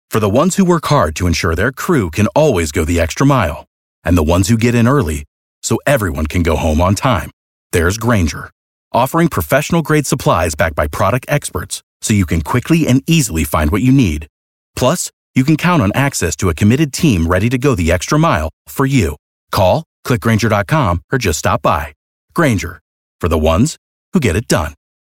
For the ones who work hard to ensure their crew can always go the extra mile, and the ones who get in early so everyone can go home on time, there's Grainger, offering professional-grade supplies backed by product experts so you can quickly and easily find what you need. Plus, you can count on access to a committed team ready to go the extra mile for you. Call, click Grainger.com, or just stop by. Grainger, for the ones who get it done.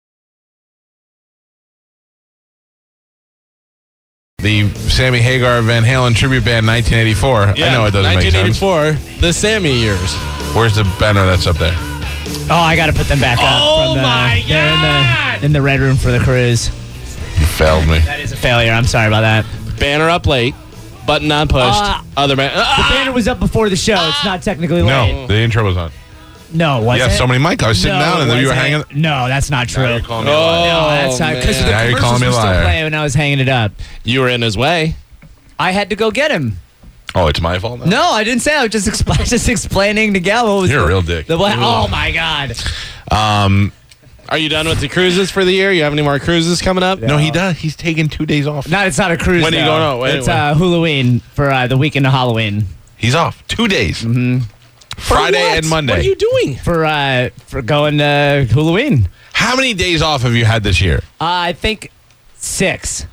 The Sammy Hagar Van Halen tribute band 1984. Yeah, I know it doesn't make sense. 1984, the Sammy years. Where's the banner that's up there? Oh, I got to put them back up. Oh, my God! In the red room for the cruise. You failed me. That is a failure. I'm sorry about that. Banner up late, button not pushed. Other man. The banner was up before the show. It's not technically late. No, the intro was on. No, was Yeah, it? somebody mic. I was sitting down and then you were wasn't. hanging. No, that's not true. Now you're calling me a liar. No, that's not because the Now you're calling commercials me a were still liar. playing when I was hanging it up. You were in his way. I had to go get him. Oh, it's my fault now? No, I didn't say. I was just, just explaining to Gal what was You're a real dick. Oh my God. Are you done with the cruises for the year? You have any more cruises coming up? No, he does. He's taking 2 days off. No, it's not a cruise. When are you though. going out? Wait, It's Halloween for the weekend of Halloween. He's off 2 days. Mm-hmm. Friday For what? and Monday. What are you doing? For going to Halloween. How many days off have you had this year? I think 6.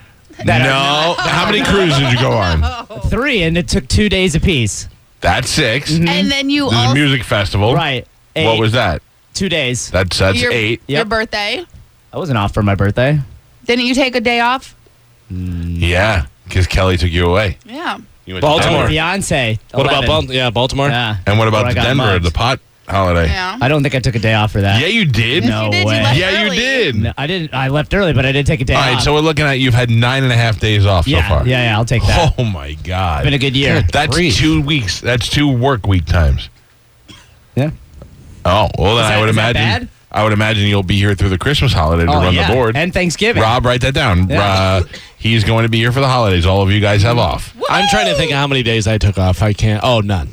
No. How many cruises did you go on? 3, and it took 2 days apiece. That's 6. And then you There's a also music festival. Right. 8. What was that? 2 days. That's your, 8. your Yep. birthday. I wasn't off for my birthday. Didn't you take a day off? Yeah, because Kelly took you away. Yeah. You went to Baltimore. Denver. Beyonce. What about 11. Baltimore? Yeah. And what about Where I the got Denver, mugged. the pot holiday? Yeah. I don't think I took a day off for that. Yeah, you did. No you did. way. You left Yeah, early. you did. No, I didn't. I left early, but I did take a day All off. right, so we're looking at you've had 9.5 days off yeah, so far. yeah, I'll take that. Oh my God. Been a good year. That's grief. 2 weeks. That's 2 work week times. Yeah. Oh, well then Is I would that imagine bad? I would imagine you'll be here through the Christmas holiday to Oh, run yeah. the board. And Thanksgiving. Rob, write that down. Yeah. He's going to be here for the holidays. All of you guys have off. I'm trying to think of how many days I took off. I can't. Oh, none.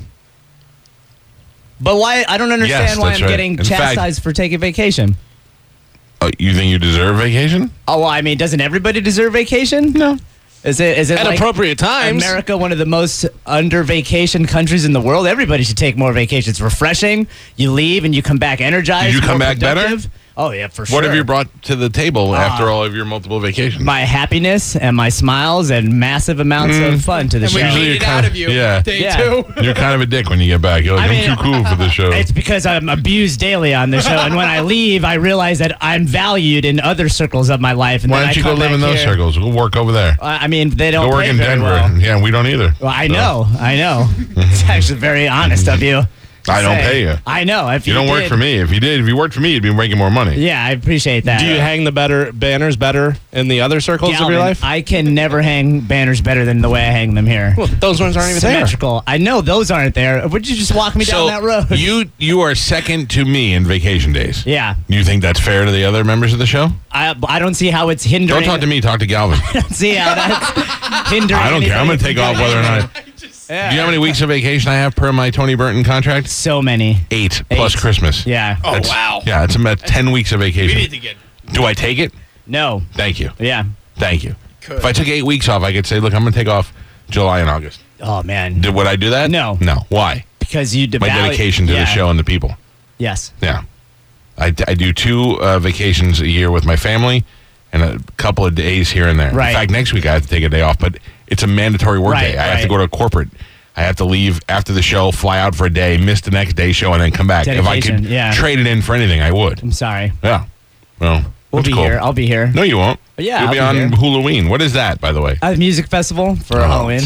But why? I don't understand Yes, why that's I'm right. getting In fact- chastised for taking vacation. Oh, you think you deserve vacation? Oh, well, I mean, doesn't everybody deserve vacation? No. Is it At like appropriate times. America, one of the most under vacation countries in the world? Everybody should take more vacations. It's refreshing. You leave and you come back energized. Did you come more back better? productive. Oh yeah, for sure. What have you brought to the table after all of your multiple vacations? My happiness and my smiles and massive amounts of fun to the And we show. Usually beat you're it kind out of- of you. yeah. Day Yeah. 2. You're kind of a dick when you get back. You're like, I mean, I'm too cool for the show. It's because I'm abused daily on the show, and when I leave, I realize that I'm valued in other circles of my life. And Why then don't I you go come live in back those here. circles? Go work over there. I mean, they don't Go work pay in very Denver. well. Yeah, we don't either. Well, I So, know. It's actually very honest of you. I don't Say. pay you. I know. If You don't work did- for me. If you worked for me, you'd be making more money. Yeah, I appreciate that. Do you hang the better banners better in the other circles of your Galvin, life? I can never hang banners better than the way I hang them here. Well, those ones aren't even there. Symmetrical. I know those aren't there. Would you just walk me down that road? you are second to me in vacation days. Yeah. You think that's fair to the other members of the show? I don't see how it's hindering. Don't talk to me. Talk to Galvin. See how that's hindering. I don't care. I'm going to anything take off from whether or going not. Do you know how many weeks of vacation I have per my Tony Burton contract? So many. 8 plus Christmas. Yeah. Oh, That's- wow. Yeah, it's about 10 weeks of We vacation. need to get. Do I take it? No. Thank you. Yeah. Thank you. Could. If I took 8 weeks off, I could say, look, I'm going to take off July and August. Oh man. Would I do that? No. No. Why? Because you My dedication to the show and the people. Yes. Yeah. I do 2 vacations a year with my family and a couple of days here and there. Right. In fact, next week I have to take a day off, but it's a mandatory work Right, day. I have to right. go to corporate. I have to leave after the show, fly out for a day, miss the next day show, and then come back. If I Dedication, could yeah. trade it in for anything, I would. I'm sorry. Yeah. Well, We'll that's be cool. here. I'll be here. No, you won't. Yeah, You'll be I'll be on here. Halloween. What is that, by the way? A music festival for Halloween.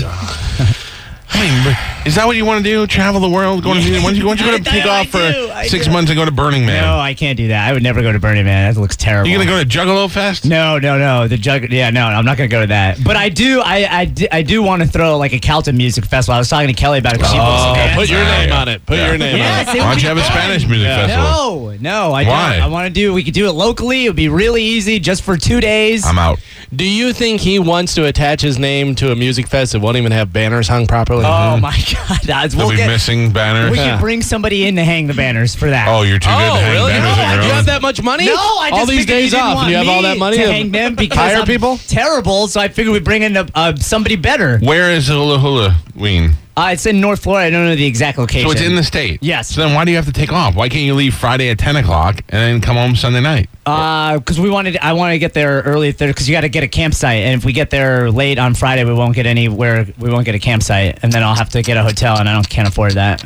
I mean, is that what you want to do? Travel the world? Why don't you go to take off for 6 months and go to Burning Man? No, I can't do that. I would never go to Burning Man. That looks terrible. You going to go to Juggalo Fest? No. The Yeah, no, I'm not going to go to that. But I do want to throw like a Calton music festival. I was talking to Kelly about it. 'cause she books Oh, bands. put your name on it. Put Yeah. your name Yeah, on it. see, Why it don't would you have be a fun. Spanish music festival? No, I Why? don't. I want to do. We could do it locally. It would be really easy, just for 2 days. I'm out. Do you think he wants to attach his name to a music fest that won't even have banners hung properly? Oh my God! They'll be missing banners. We could bring somebody in to hang the banners for that. Oh, you're too good to hang really? banners on your You own. have that much money? No, I just all these figured days you didn't off. want And you have all that me money to hang them because hire I'm people? terrible. So I figured we'd bring in somebody better. Where is Halloween? It's in North Florida. I don't know the exact location. So it's in the state. Yes. So then why do you have to take off? Why can't you leave Friday at 10 o'clock and then come home Sunday night? Because I wanted to get there early because you got to get a campsite, and if we get there late on Friday, we won't get anywhere. We won't get a campsite, and then I'll have to get a hotel, and can't afford that.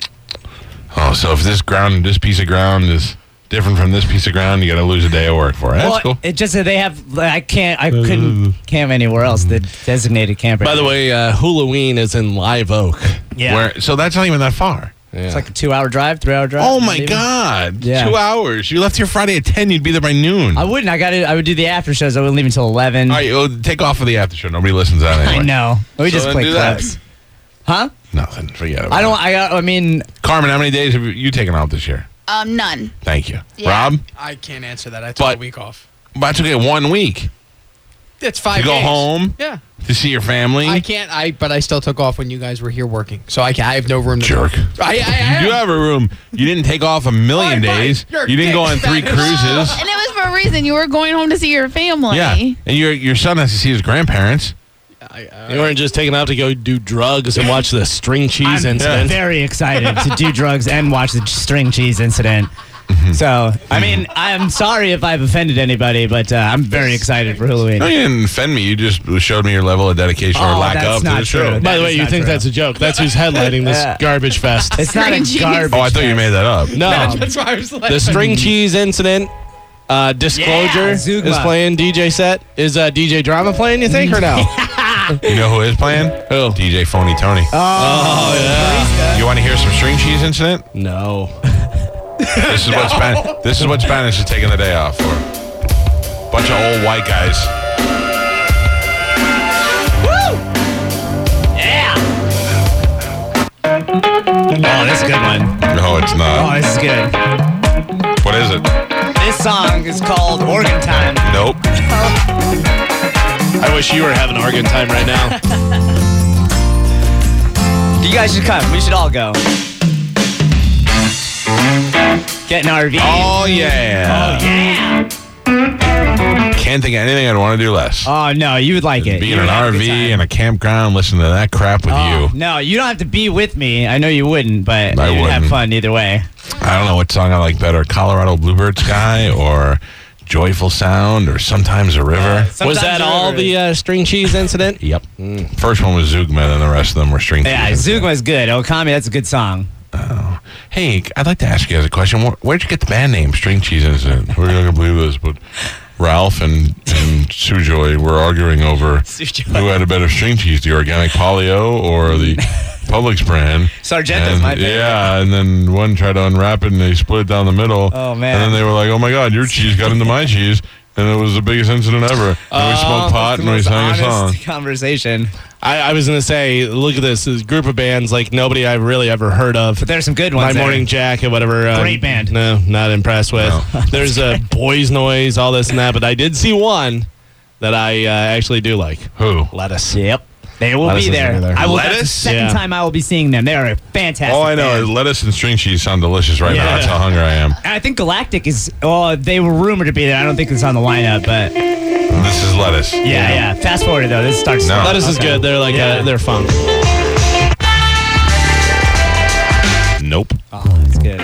Oh, so if this piece of ground is different from this piece of ground, you got to lose a day of work for it. That's cool. It just that they have. I couldn't camp anywhere else. The designated camper. By the way, Halloween is in Live Oak. yeah, So that's not even that far. Yeah. it's like a 2-hour drive, 3-hour drive. Oh my maybe. God! Yeah. 2 hours. You left here Friday at 10. You'd be there by noon. I wouldn't. I would do the after shows. I wouldn't leave until 11. All right, well, take off for the after show. Nobody listens to that anyway. I know. We So just then play do that. clips. Huh? Nothing. Forget about it. I mean, Carmen, how many days have you taken off this year? None. Thank you. Yeah. Rob? I can't answer that. I took But- a week off. That's okay. 1 week. It's 5 You go days. home Yeah. to see your family. I can't. But I still took off when you guys were here working, so I have no room to Jerk. talk. I You have a room. You didn't take off a million All right, days. fine. You're You didn't go on dick, 3 that is- cruises. And it was for a reason. You were going home to see your family. Yeah. And your son has to see his grandparents. You weren't just taking out to go do drugs and watch the string cheese I'm incident. very excited to do drugs and watch the string cheese incident. So, I mean, I'm sorry if I've offended anybody, but I'm very excited for Halloween. No, you didn't offend me. You just showed me your level of dedication or Oh, lack that's of to not the true. show. By the way, That is you not think true. that's a joke. That's who's headlining this Yeah. garbage fest. It's not a String cheese. garbage. Oh, I thought you made that up. No. That's why I was like, The string cheese incident. Disclosure Yeah, Zugma. is playing DJ set. Is DJ Drama playing, you think, or no? You know who is playing? Who? DJ Phony Tony. Oh, yeah. You want to hear some string cheese incident? No. This is what Spanish is taking the day off for. Bunch of old white guys. Yeah. Oh, this is a good one. No, it's Oh, not. this is good. What is it? This song is called Organ Time. Nope. I wish you were having organ time right now. You guys should come. We should all go. Get an RV. Oh, yeah. yeah. Can't think of anything I'd want to do less. Oh, no, you would like it. Be You in an would have a good RV time. in a campground, listen to that crap with Oh, you. no, you don't have to be with me. I know you wouldn't, but I you'd have wouldn't. fun either way. I don't know what song I like better, Colorado Bluebird Sky or Joyful Sound or Sometimes a River. Was that all the string cheese incident? Yep. First one was Zugman and the rest of them were string Yeah, cheese. Zugma's good. Okami, that's a good song. Hey, I'd like to ask you guys a question. Where'd you get the band name String Cheese Incident? We're not going to believe this, but Ralph and Sujoy were arguing over who had a better string cheese, the organic Polio or the Publix brand. Sargento's And- my favorite. Yeah, and then one tried to unwrap it and they split it down the middle. Oh, man. And then they were like, oh my God, your cheese got into my cheese. And it was the biggest incident ever. And we smoked pot and we sang a song. Conversation. I was going to say, look at this group of bands like nobody I've really ever heard of. But there's some good My ones. Morning Jacket, whatever. Great band. No, not impressed with. No. There's a Boys Noise, all this and that. But I did see one that I actually do like. Who? Lettuce. Yep. They will Lettuce be is there. gonna be there. I will, that's the Lettuce? second Yeah. time I will be seeing them. They are a fantastic All I know band. is lettuce and string cheese sound delicious right now. Yeah. That's how hungry I am. And I think Galactic is. Oh, they were rumored to be there. I don't think it's on the lineup, but This is lettuce. yeah. Fast forward though. This starts. No. Lettuce is good. They're like Yeah. they're funk. Nope. Oh, that's good.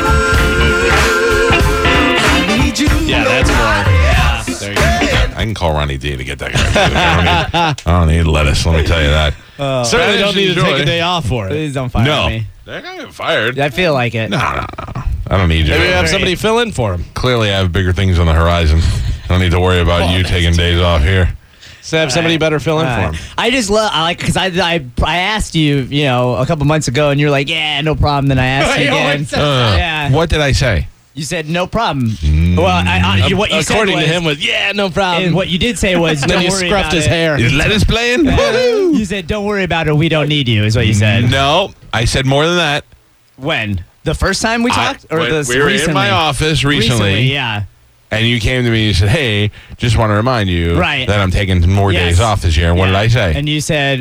Yeah, that's more. Yeah. There you go. I can call Ronnie D to get that guy. I don't need lettuce, let me tell you that. Certainly don't need to Enjoy. take a day off for it. Please don't fire No. me. They're going to get fired. I feel like it. No. I don't need you. Maybe have Great. somebody fill in for him. Clearly, I have bigger things on the horizon. I don't need to worry about you taking days off here. So have somebody better fill in for him. I just love. I like because I asked you, a couple months ago, and you're like, yeah, no problem. Then I asked you again. Yeah. What did I say? You said no problem. Well, what you said According was, to him, was yeah, no problem. and what you did say was, then don't you worry scruffed about his it. hair. Is lettuce playing? Woohoo! You said, don't worry about it. We don't need you. Is what you said. No, I said more than that. When the first time we talked, or When this we were recently? in my office recently, yeah. and you came to me and you said, hey, just want to remind you Right. that I'm taking more Yes. days off this year. And what did Yeah. I say? And you said,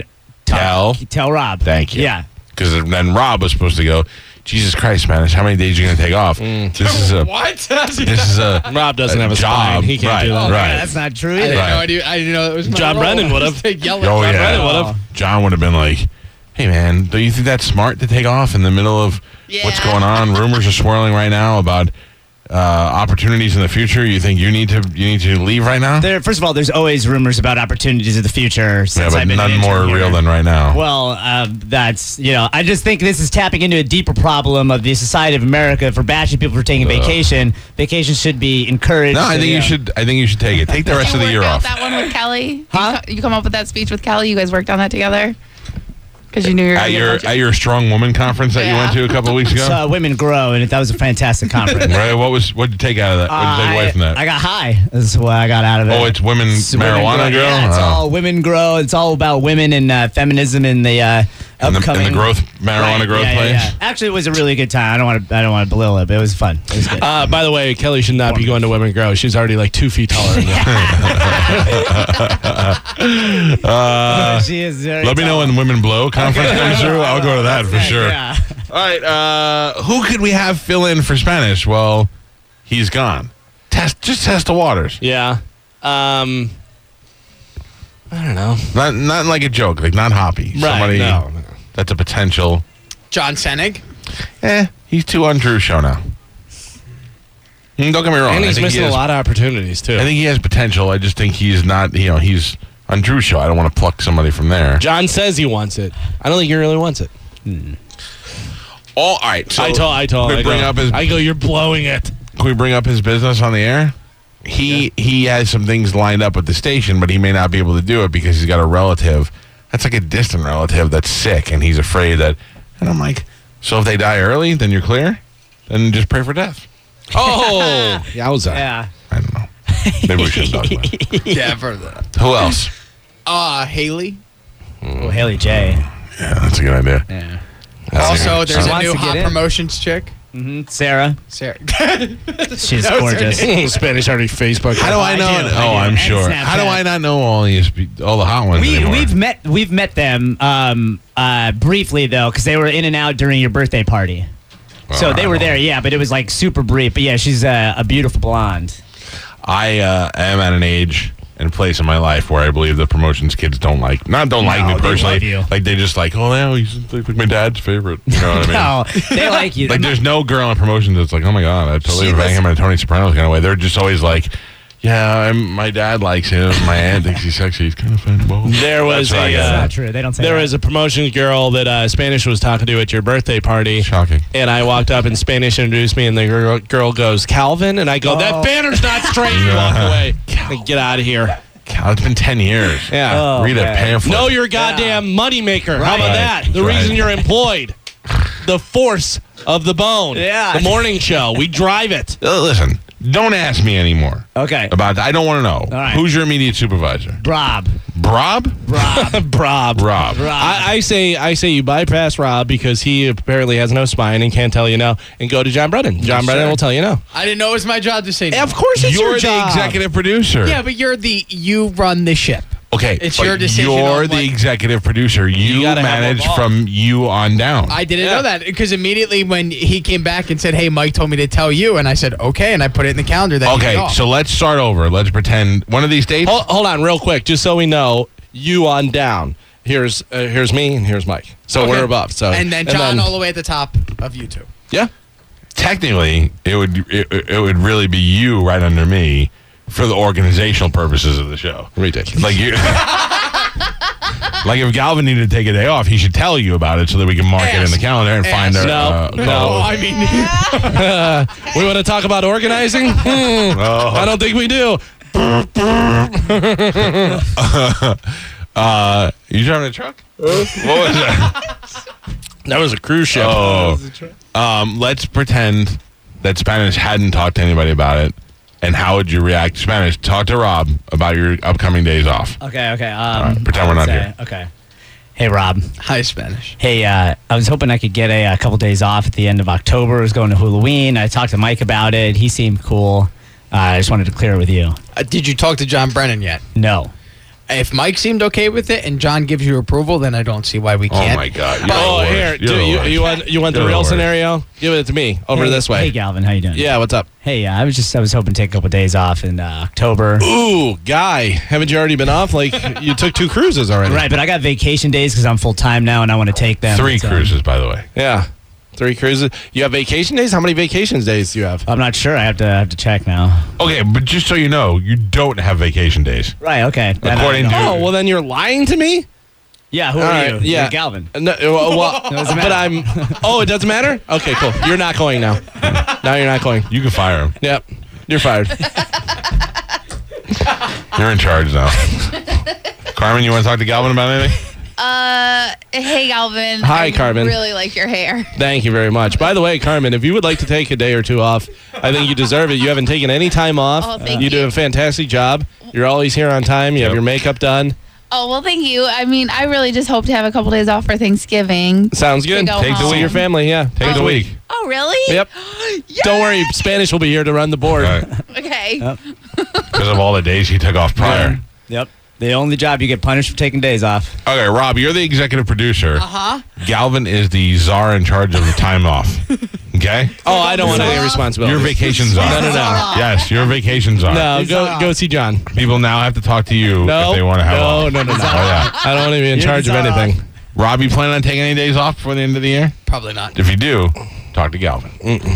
Tell Rob. Thank you. Yeah. Because then Rob was supposed to go, Jesus Christ, Spanish, how many days are you going to take off? This is a What? this is a Rob doesn't have a job. spine. He can't do that. Right. That's not true I either. didn't know it was my John role. Brennan would have. Just to yell at Oh, John yeah. Brennan would have. would've. John would have been like, hey, man, do you think that's smart to take off in the middle of what's going on? Rumors are swirling right now about opportunities in the future. You think you need to leave right now? First of all, there's always rumors about opportunities in the future. Since but I've been none an more intern real here. than right now. Well, that's, I just think this is tapping into a deeper problem of the society of America for bashing people for taking vacation. Vacation should be encouraged. No, I think and, you should. I think you should take it. Take the rest of the year work out off. that one with Kelly? Huh? You come up with that speech with Kelly? You guys worked on that together? Because you knew you were At your strong woman conference that you went to a couple of weeks ago. So Women Grow, and that was a fantastic conference. Right? What did you take out of that? What did you take away from that? I got high. That's what I got out of it. Oh, it's women marijuana grow? Yeah, it's Oh. all Women Grow. It's all about women and feminism in the upcoming in the growth marijuana growth place. Yeah. Actually, it was a really good time. I don't want to belittle it, but it was fun. It was good. By the way, Kelly should not be going to Women Grow. She's already like 2 feet taller than that. She is very Let me know when Women Blow conference comes through. I'll go to that for sure. Yeah. All right. Who could we have fill in for Spanish? Well, he's gone. Just test the waters. Yeah. I don't know. Not like a joke. Like not Hoppy. Right. Somebody No. that's a potential. John Senig. He's too on Drew's show now. Don't get me wrong. And he's I think missing he a has- lot of opportunities, too. I think he has potential. I just think he's not. He's on Drew's show. I don't want to pluck somebody from there. John says he wants it. I don't think he really wants it. All right. So I told. Can we bring up his? I go, you're blowing it. Can we bring up his business on the air? He has some things lined up at the station, but he may not be able to do it because he's got a relative that's like a distant relative that's sick, and he's afraid that. And I'm like, so if they die early, then you're clear? Then just pray for death. Oh, yowza. Yeah. I don't know. Maybe we shouldn't talk about it. Yeah, I've heard of that. Who else? Haley. Well, Haley J. Yeah, that's a good idea. Yeah. Also, there's a wants new to get hot in. promotions chick. Sarah. Sarah. She's That was her gorgeous. name. Spanish already Facebook. How do I know? I do. I'm And sure. Snapchat. How do I not know all the hot ones anymore? We've met them briefly though, because they were in and out during your birthday party. So they were there, yeah, but it was like super brief. But yeah, she's a beautiful blonde. I am at an age and place in my life where I believe the promotions kids don't like me they personally. love you. Like they just like, oh yeah, he's like my dad's favorite. You know what I mean? No, they like you. Like there's no girl in promotions that's like, oh my god, I totally She bang was- him in a Tony Soprano kind of way. They're just always like, yeah, my dad likes him. My aunt thinks he's sexy. He's kind of fun. Well, There was that's what I a, got. That's not true. They don't say There that. was a promotions girl that Spanish was talking to at your birthday party. Shocking. And I walked up and Spanish introduced me, and the girl goes, Calvin? And I go, that banner's not straight. And walk away. Like, get out of here. God, it's been 10 years. Yeah. Oh, Read a man. pamphlet. Know your goddamn moneymaker. How about Right. that? The Right. reason you're employed. The force of the bone. Yeah. The morning show. We drive it. Listen, don't ask me anymore Okay. about that. I don't want to know. right. Who's your immediate supervisor? Rob. Rob? Rob. Rob. I say you bypass Rob because he apparently has no spine and can't tell you no, and go to John Brennan. John Brennan will tell you no. I didn't know it was my job to say no. Of course it's You're your the job. executive producer. Yeah, but you run the ship. Okay, It's but your decision You're on the what- executive producer. You gotta have a manage ball. from you on down. I didn't Yeah. know that because immediately when he came back and said, "Hey, Mike told me to tell you," and I said, "Okay," and I put it in the calendar. That Okay, so let's start over. Let's pretend one of these dates. Hold on, real quick, just so we know, you on down. Here's me and here's Mike. So we're above. So and then John all the way at the top of you two. Yeah. Technically, it would really be you right under me for the organizational purposes of the show. Ridiculous. Like you. Like if Galvin needed to take a day off, he should tell you about it so that we can mark it in the calendar and find our. No. I mean, We want to talk about organizing? I don't think we do. You driving a truck? What was that? That was a cruise ship. Let's pretend that Spanish hadn't talked to anybody about it. And how would you react? Spanish, talk to Rob about your upcoming days off. Okay. right, pretend we're not here. Okay. Hey, Rob. hi Spanish. Hey, I was hoping I could get a couple days off at the end of October. I was going to Halloween. I talked to Mike about it. He seemed cool. I just wanted to clear it with you. Did you talk to John Brennan yet? No. If Mike seemed okay with it and John gives you approval, then I don't see why we can't. Oh my God! Here, you want the real scenario? Give it to me over this way. Hey, Galvin, how you doing? Yeah, what's up? Hey, I was hoping to take a couple days off in October. Ooh, guy, haven't you already been off? Like you took 2 cruises already. Right, but I got vacation days because I'm full time now and I want to take them. 3 cruises, by the way. Yeah, 3 cruises. You have vacation days? How many vacation days do you have? I'm not sure. I have to check now. Okay, but just so you know, you don't have vacation days. Right. Okay. Then According I know. to- Oh, well then you're lying to me? Yeah. Who All are right, you? yeah. You're Galvin. No, well, Doesn't but I'm. Oh, it doesn't matter. Okay, cool. You're not going now. Now you're not going. You can fire him. Yep, you're fired. You're in charge now. Carmen, you want to talk to Galvin about anything? Hey, Galvin. Hi, I Carmen. really like your hair. Thank you very much. By the way, Carmen, if you would like to take a day or 2 off, I think you deserve it. You haven't taken any time off. Oh, thank you do you. a fantastic job. You're always here on time. You have Yep. your makeup done. Oh, well, thank you. I mean, I really just hope to have a couple days off for Thanksgiving. Sounds good. go Take the home. See your family. Yeah, Take the week. Oh, really? Yep. Don't worry, Spanish will be here to run the board. Right. Okay. Because of all the days he took off prior. Yep. The only job you get punished for taking days off. Okay, Rob, you're the executive producer. Uh-huh. Galvin is the czar in charge of the time off. Okay? Oh, I don't want any responsibility. Your vacation's off. No. Yes, your vacation's off. No, go see John. People now have to talk to you No, if they want to have off. no. Oh, yeah. I don't want to be in charge of the czar. anything. Rob, you planning on taking any days off before the end of the year? Probably not. If you do, talk to Galvin.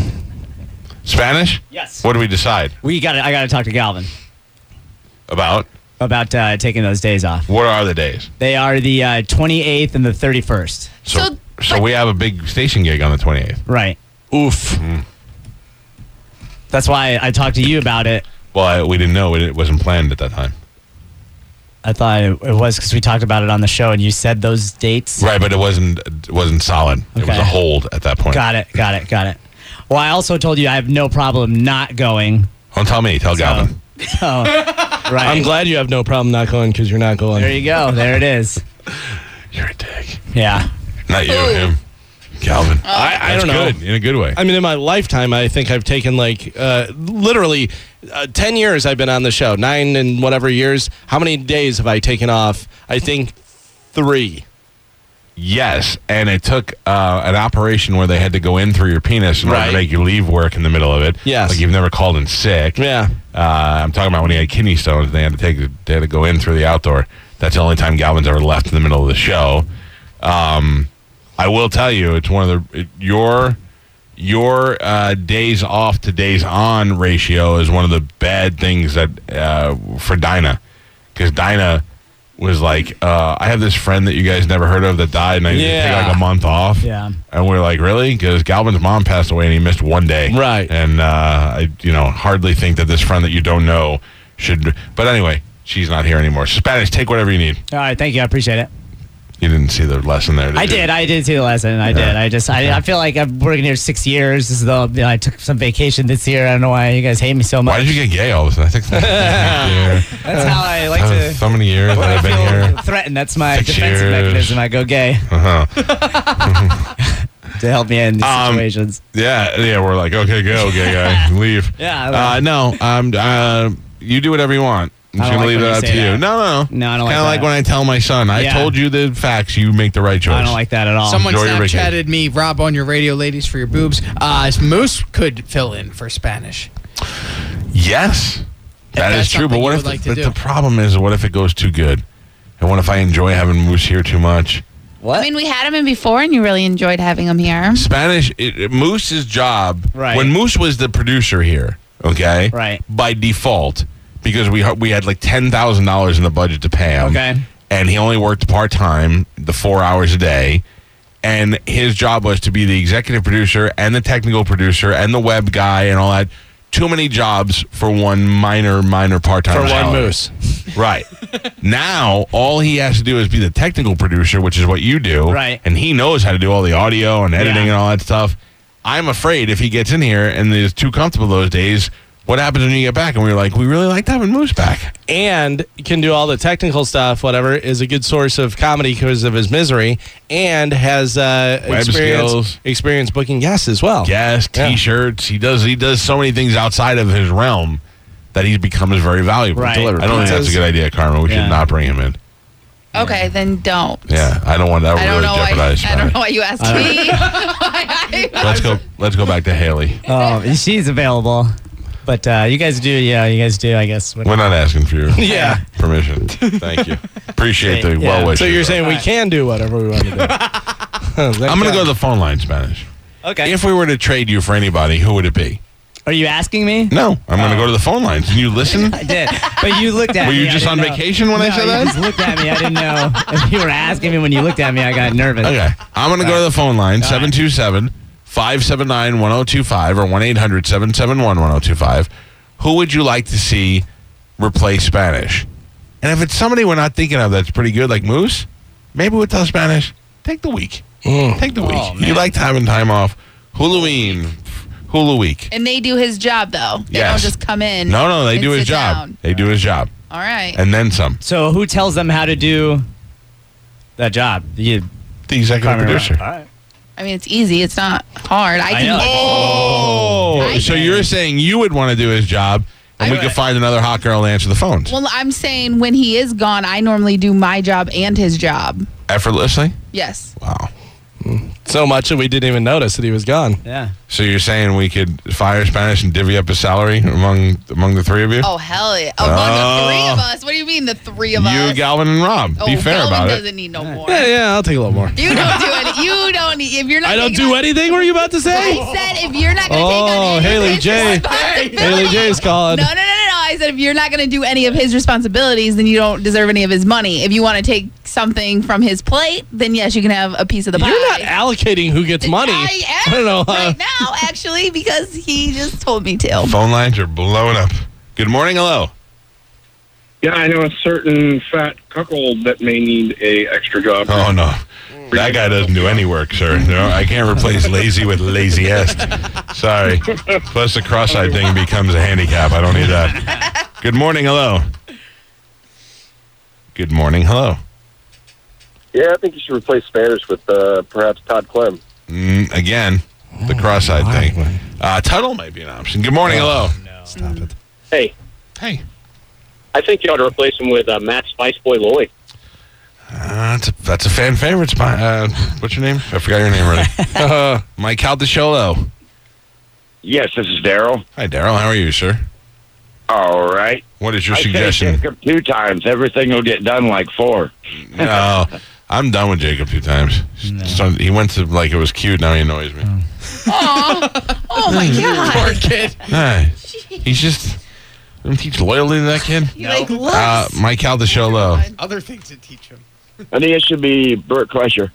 Spanish? Yes. What do we decide? I got to talk to Galvin About? about taking those days off. What are the days? They are the 28th and the 31st. So we have a big station gig on the 28th. Right. Oof. That's why I talked to you about it. Well, we didn't know. It wasn't planned at that time. I thought it was because we talked about it on the show and you said those dates. Right, but it wasn't solid. It was Okay. a hold at that point. Got it. Well, I also told you I have no problem not going. Don't tell me. Tell Galvin. So, right. I'm glad you have no problem not going because you're not going. There you go. There it is. You're a dick. Yeah. Not you, him. Galvin. I don't know. Good, in a good way. I mean, in my lifetime, I think I've taken literally 10 years I've been on the show, 9 and whatever years. How many days have I taken off? I think 3. Yes, and it took an operation where they had to go in through your penis in order to Right. make you leave work in the middle of it. Yes. Like you've never called in sick. Yeah. I'm talking about when he had kidney stones. They had to go in through the outdoor. That's the only time Galvin's ever left in the middle of the show. I will tell you, it's one of your days off to days on ratio is one of the bad things that for Dinah, because Dinah was like, I have this friend that you guys never heard of that died, and I need to take like a month off. Yeah. And we're like, really? Because Galvin's mom passed away, and he missed 1 day. Right. And I, hardly think that this friend that you don't know should. But anyway, she's not here anymore. Spanish, take whatever you need. All right. Thank you. I appreciate it. You didn't see the lesson there, did you? I did see the lesson. I did. I feel like I'm working here 6 years. This is I took some vacation this year. I don't know why you guys hate me so much. Why did you get gay all of a sudden? I think That's how I like to. so many years that When I I've been here. feel threatened, that's my 6 defensive years. mechanism. I go gay to help me in these situations. Yeah, we're like, okay, go, gay guy, leave. Yeah. No, you do whatever you want. I'm I just don't gonna like leave when it you up say to you. that. No. No, I don't like Kind of like that. when I tell my son, I Yeah. told you the facts, you make the right choice. I don't like that at all. Someone Enjoy your vacation. Snapchatted me, Rob, on your radio, ladies, for your boobs. Moose could fill in for Spanish. Yes, that that's is true. But something what you if would like to but do. the problem is, what if it goes too good? And what if I enjoy having Moose here too much? What? I mean, we had him in before, and you really enjoyed having him here. Spanish, Moose's job, Right. when Moose was the producer here, okay? Right. By default, because we had like $10,000 in the budget to pay him. Okay. And he only worked part-time, the 4 hours a day. And his job was to be the executive producer and the technical producer and the web guy and all that. Too many jobs for one minor part-time For one salary. moose. Right. Now, all he has to do is be the technical producer, which is what you do. Right. And he knows how to do all the audio and editing Yeah. and all that stuff. I'm afraid if he gets in here and is too comfortable those days, what happens when you get back? And we're like, we really liked having Moose back. And can do all the technical stuff, whatever, is a good source of comedy because of his misery, and has skills. experience booking guests as well. Yes, Yeah. T-shirts. He does so many things outside of his realm that he becomes very valuable. Right. I don't think that's a good idea, Carmen. We should not bring him in. Okay, then don't. Yeah, I don't want that. I don't Really know why. jeopardize I don't Spanish. know why you asked me. Let's go back to Haley. Oh, she's available. But you guys do, I guess. We're not asking for your Yeah. permission. Thank you. Appreciate the Yeah. well wishes. So you're saying we can do whatever we want to do? I'm going to go to the phone line, Spanish. Okay. If we were to trade you for anybody, who would it be? Are you asking me? No, I'm going to go to the phone lines. Did you listen? I did. But you looked at Were me. you I just didn't on know. vacation when I said You that? just looked at me. I didn't know. If you were asking me when you looked at me, I got nervous. Okay. I'm going to go to the phone line, 727-579-1025 or 1-800-771-1025. Who would you like to see replace Spanish? And if it's somebody we're not thinking of that's pretty good, like Moose, maybe we'll tell Spanish, take the week. Take the week. Oh, You like having time off. Hulu week. And they do his job, though. They Yes. don't just come in. No, they and do his sit job. down. They do his job. All right. And then some. So who tells them how to do that job? You, The executive Carmen, producer. All right. I mean, it's easy. It's not hard. I can. know. Oh, I so can. you're saying you would want to do his job, and we could find another hot girl to answer the phones Well, I'm saying when he is gone, I normally do my job and his job. effortlessly? Yes. Wow. So much that we didn't even notice that he was gone. Yeah. So you're saying we could fire Spanish and divvy up his salary among the three of you? Oh, hell yeah. Among the three of us. What do you mean, the three of us? You, Galvin, and Rob. Oh, Be fair Galvin about it. doesn't need no more. Yeah, I'll take a little more. You don't do it. You don't need. If you're not. I don't taking do on- anything. Were you about to say? I said if you're not going to take on Oh, any Haley of his J. responsibilities. Haley J's calling. No. I said if you're not going to do any of his responsibilities, then you don't deserve any of his money. If you want to take something from his plate, then yes, you can have a piece of the pie. You're not allocating who gets money. I am don't know. right now, actually, because he just told me to. Phone lines are blowing up. Good morning. Hello. Yeah, I know a certain fat cuckold that may need a extra job. Oh, no. That guy doesn't do any work, sir. No, I can't replace lazy with laziest. Sorry. Plus the cross-eyed thing becomes a handicap. I don't need that. Good morning. Hello. Good morning. Hello. Yeah, I think you should replace Spanish with perhaps Todd Clem. Again, the cross-eyed thing. Tuttle might be an option. Good morning. Hello. Stop it. Hey, Hey. I think you ought to replace him with Matt Spice Boy Lloyd. That's a fan favorite. What's your name? I forgot your name already. Mike Caldesholo. Yes, this is Daryl. Hi, Daryl. How are you, sir? All right. What is your I suggestion? say Jacob 2 times. Everything will get done like 4. No, I'm done with Jacob 2 times. So he went to like it was cute. Now he annoys me. Oh my God. Poor kid. Hey, he's just. Don't teach loyalty to that kid. He like looks. Mike Caldesholo. Other things to teach him. I think it should be Burt Kreischer.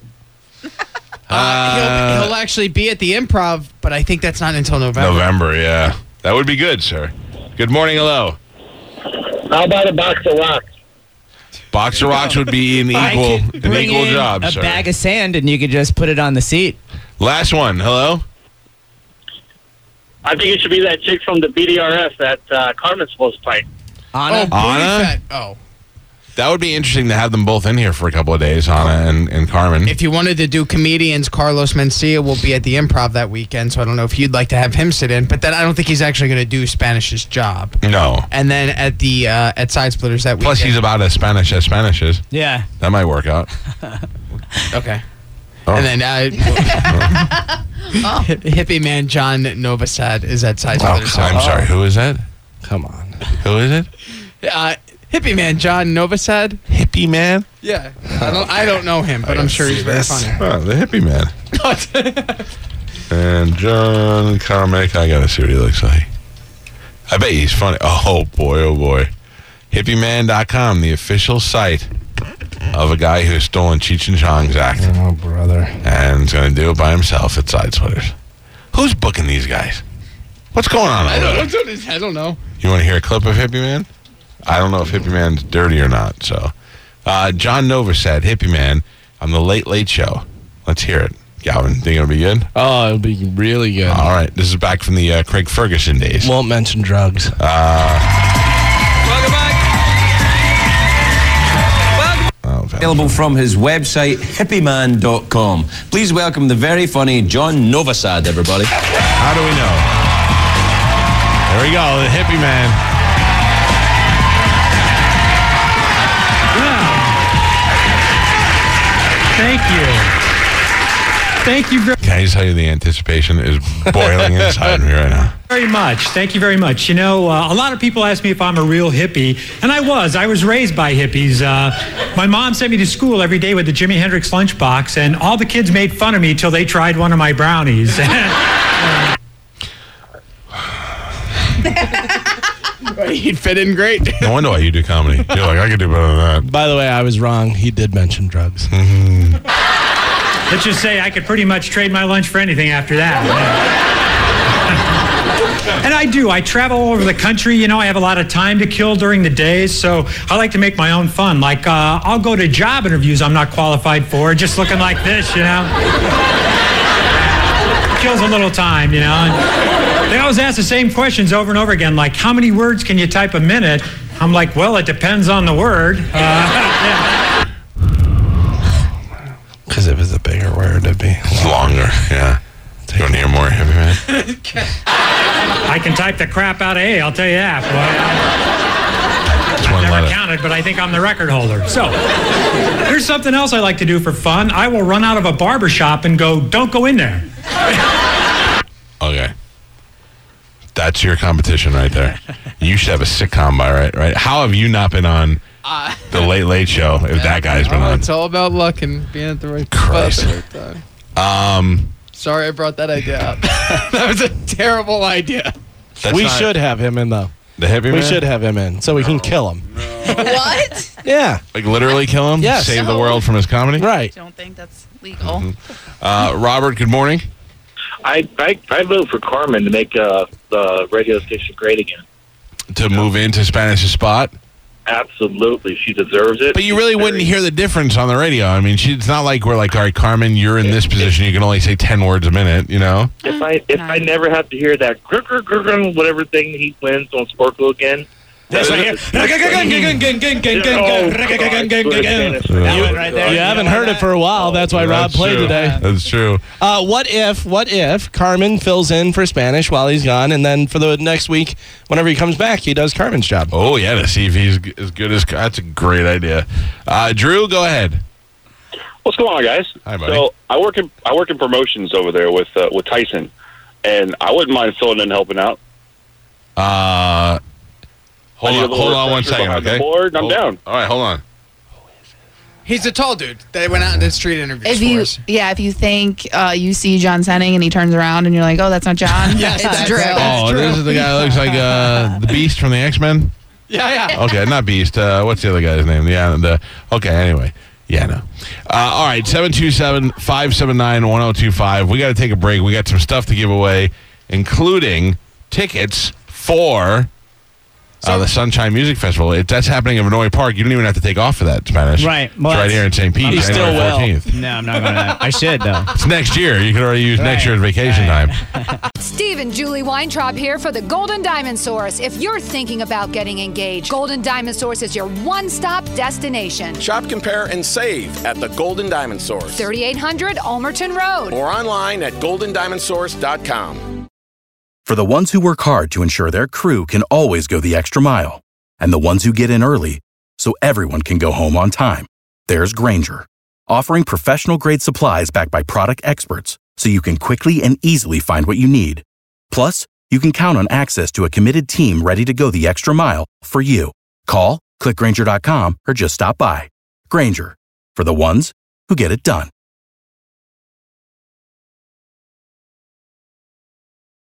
He'll actually be at the Improv, but I think that's not until November. November, yeah. That would be good, sir. Good morning, hello. How about a box of rocks? Boxer Rocks would be an I equal could bring in job, a sir. bag of sand and you could just put it on the seat. Last one, I think it should be that chick from the BDRF that Carmen's supposed to fight. Anna? Booty Anna? Fat. Oh. That would be interesting to have them both in here for a couple of days, Anna and Carmen. If you wanted to do comedians, Carlos Mencia will be at the Improv that weekend, so I don't know if you'd like to have him sit in, but then I don't think he's actually going to do Spanish's job. No. And then at the at Side Splitters that Plus, weekend. he's about as Spanish is. Yeah. That might work out. Okay. Oh. And then hippie man John Novosad is at Side Splitters. I'm sorry, who is that? Come on. Who is it? Hippie man John Novosad. Hippie man? Yeah. I don't know him, but I'm sure he's very funny. Oh, the hippie man. And John Carmack, I gotta see what he looks like. I bet he's funny. Oh boy. Hippieman.com, the official site of a guy who's stolen Cheech and Chong's act. Oh, brother. And is gonna do it by himself at Side Splitters. Who's booking these guys? What's going on over there? I don't know. You want to hear a clip of Hippie Man? I don't know if Hippie Man's dirty or not. So, John Nova said, Hippie Man on the Late Late Show. Let's hear it. Galvin, think it'll be good? Oh, it'll be really good. All right. This is back from the Craig Ferguson days. Won't mention drugs. Welcome back. Available from his website, hippieman.com. Please welcome the very funny John Novosad, everybody. How do we know? There we go, the Hippie Man. Thank you. Thank you Can I just tell you the anticipation is boiling inside me right now. very much. Thank you very much. You know, a lot of people ask me if I'm a real hippie, and I was. I was raised by hippies. My mom sent me to school every day with the Jimi Hendrix lunchbox, and all the kids made fun of me till they tried one of my brownies. He'd fit in great. No wonder why you do comedy. You're like, I could do better than that. By the way, I was wrong. He did mention drugs. Let's just say I could pretty much trade my lunch for anything after that. And I do. I travel all over the country. You know, I have a lot of time to kill during the days, so I like to make my own fun. Like, I'll go to job interviews I'm not qualified for, just looking like this, you know. Kills a little time, you know. And they always ask the same questions over and over again, like, how many words can you type a minute? I'm like, well, it depends on the word. Yeah. Because if it's a bigger word, it'd be Longer, yeah. You want to hear more, heavy man? I can type the crap out of A, I'll tell you that. It's I've one never letter. counted, but I think I'm the record holder. So, here's something else I like to do for fun. I will run out of a barber shop and go, don't go in there. Okay. That's your competition right there. You should have a sitcom by right? How have you not been on the Late Late Show if that guy's been on? It's all about luck and being at the right Christ. spot at the right time. Sorry I brought that idea up. That was a terrible idea. We should have him in, though. The hippie We man? should have him in so we can kill him. What? Yeah. Like literally kill him? Yes. Save the No. world from his comedy? Right. Don't think that's legal. Robert, good morning. I vote for Carmen to make the radio station great again. To move into Spanish's spot? Absolutely, she deserves it. But you really wouldn't hear the difference on the radio. I mean, it's not like we're like, all right, Carmen, you're in this position. You can only say 10 words a minute, you know? If I never have to hear that whatever thing he wins on Sporkle again. That's right here. That You, right there. you haven't heard it for a while. That's why Rob That's played true. today. That's true. What if Carmen fills in for Spanish while he's gone, and then for the next week, whenever he comes back, he does Carmen's job? Oh, yeah, to see if he's as good as... That's a great idea. Drew, go ahead. What's going on, guys? Hi, buddy. So I work in promotions over there with Tyson, and I wouldn't mind filling in and helping out. Hold on one second, behind the okay? board, I'm down. All right, hold on. He's a tall dude. They went out and did street interviews If for you, us. if you think you see John Senning and he turns around and you're like, oh, that's not John. Yes, it's that's Drew. right. Oh, this is the guy that looks like the Beast from the X-Men? Yeah. Okay, not Beast. What's the other guy's name? Okay, anyway. Yeah, no. All right, 727-579-1025. We got to take a break. We got some stuff to give away, including tickets for the Sunshine Music Festival. That's happening in Vinoy Park. You don't even have to take off for that, Spanish. Right. It's right here in St. Pete. He still January will. 14th. No, I'm not going to. I should, though. It's next year. You could already use next year's vacation time. Steve and Julie Weintraub here for the Golden Diamond Source. If you're thinking about getting engaged, Golden Diamond Source is your one-stop destination. Shop, compare, and save at the Golden Diamond Source. 3800 Almerton Road. Or online at goldendiamondsource.com. For the ones who work hard to ensure their crew can always go the extra mile, and the ones who get in early so everyone can go home on time, there's Grainger, offering professional-grade supplies backed by product experts so you can quickly and easily find what you need. Plus, you can count on access to a committed team ready to go the extra mile for you. Call, click Grainger.com, or just stop by. Grainger, for the ones who get it done.